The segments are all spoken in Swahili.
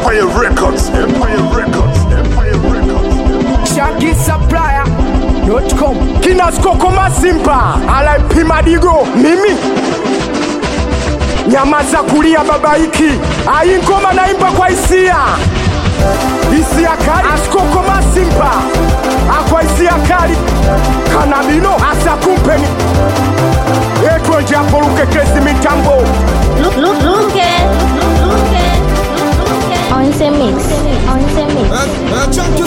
Empire Records, Empire Records, Empire Records. Shaggy Supplier.com. Kinaskoko Masimba RIP Madigo. Mimi nyamaza kulia babaiki. Ai ngoma naimba kwa hisia. Hisia kali Askoko Masimba. Akwa hisia kali Kanabino asa kumpeni. Etwe japo luke kesi mitambo. Luke. On the mix. Chunky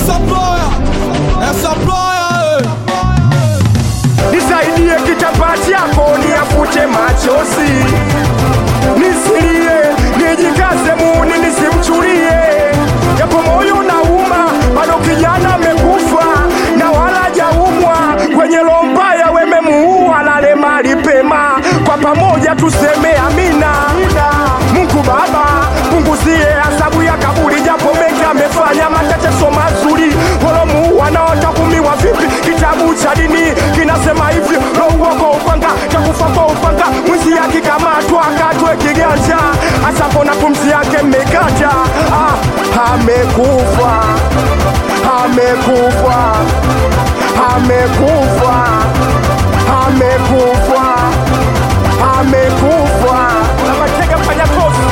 supplier. Nisaidie kitapati yako niyafute machozi. Nisilie, nijikaze muni nisimchulie. Japo moyo unauma, bado kijana amekufa na wala hajaumwa. Kwenye lombaya wememuua lale mali pema. Kwa pamoja tuseme amina. Mungu Baba, punguzie asabu ya kaburi, japo mengi amefanya mateteso mazuri. Walomuua na watakumiwa vipi? Kitabu cha dini kinasema hivi, roho kwa upanga, takufa kwa upanga. Mwizi akikamatwa akatwe kiganja, asapona pumzi yake mmekata. Amekufa. Na matega fanya kofi.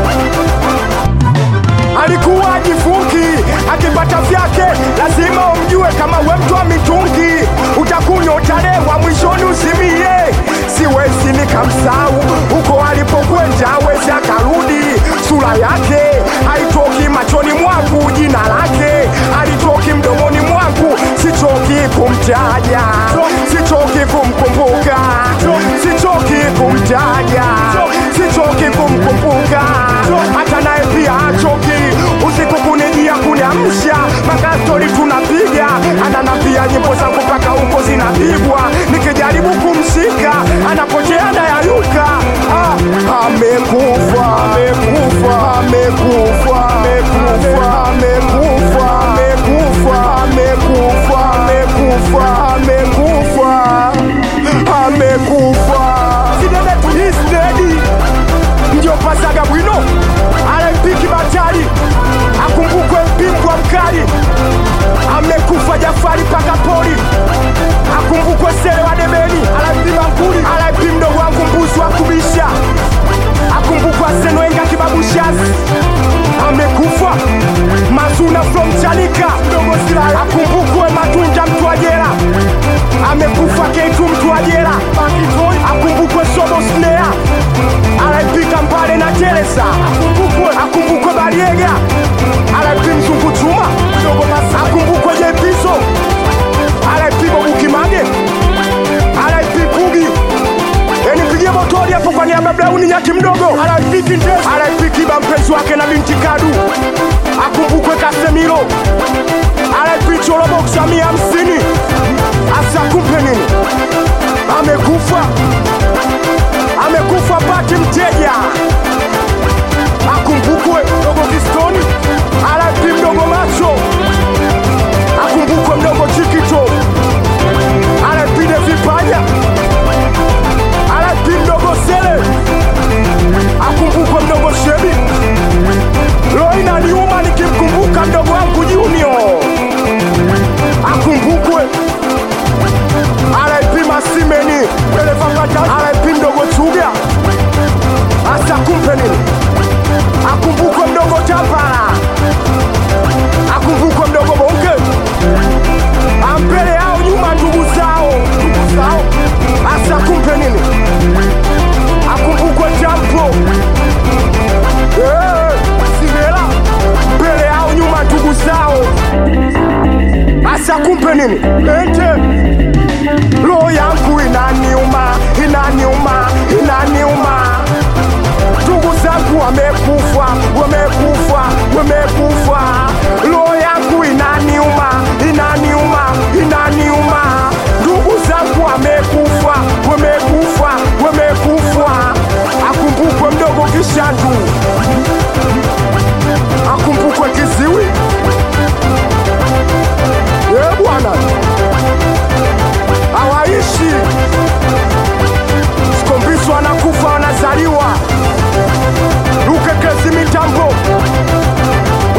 Alikuwa jifungi, akipata vyake lazima umjue. Kama we mtu wa mitungi, utakunywa utalewa, mwishoni usimie. Siwezi nikamsahau huko alipokwenda, hawezi akarudi. Sura yake haitoki machoni mwangu, jina lake halitoki mdomoni mwangu. Sichoki kumtaja, sichoki kumkumbuka, sichoki kumtaja, sichoki kumkumbuka. Hata naye pia achoki, usiku kunijia kuniamsha. Makastori tunapiga, ananambia nyimbo zangu mpaka huko zinapigwa. Nikijaribu kumshika, anapotea anayayuka. Amekufa. Sidede tu his daddy. Mjomba Saga Bwino RIP Kibatari. Akumbukwe mpingwa mkali. Amekufa Jafari paka pori. Akumbukwe Sele wa Debeni. RIP Manguli. RIP mdogo wangu Mbuzi wa kubisha. Akumbukwe Senwenga Kibabushazi. Amekufa Mazuna from Chanika. Akumbukwe Matunda mtu wa jela. Amekufa K2 mtu wa jela. Akumbukwe Sobo Snare. RIP Kampale na Teresa. Akumbukwe Bariega. RIP Mzungu Chuma. Akumbukwe Jepiso. RIP Bobu Kimage. RIP Kugi. Nipigie motori hapo kwa niaba Blauni Nyaki mdogo. RIP Kintes. RIP Kiba mpenzi wake na binti Kadu. Akumbukwe Kasemiro. RIP Chorobox 150. Asa kumpe nini? Amekufa Pati Mteja. Akumbukwe mdogo Kistoni. RIP mdogo Macho. Akumbukwe mdogo Chikito. RIP Devi Panya. RIP mdogo Sele. Akumbukwe mdogo Shebi. Loina niuma nikimkumbuka mdogo wangu Junior. Akumbukwe RIP Masimeni. RIP mdogo Chuga. Asa kumpe nini? Akumbukwe mdogo Tapara. Akumbukwe mdogo Bonke. Ambele yao nyuma ndugu zao. Asa kumpe nini? Akumbukwe Jampo. Sigela. Mbele yao nyuma ndugu zao. Asa kumpe nini? Ente. Roho yangu inaniuma. Ndugu zangu wamekufa. Roho yangu inaniuma. Ndugu zangu wamekufa. Akumbukwe mdogo Kishandu. Akumbukwe Kiziwi. Bwana hawaishi. Sikombiswa anakufa anazaliwa. Luke kesi mitambo.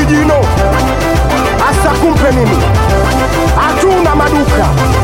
orijino. Asa kumpe mimi, hatuna maduka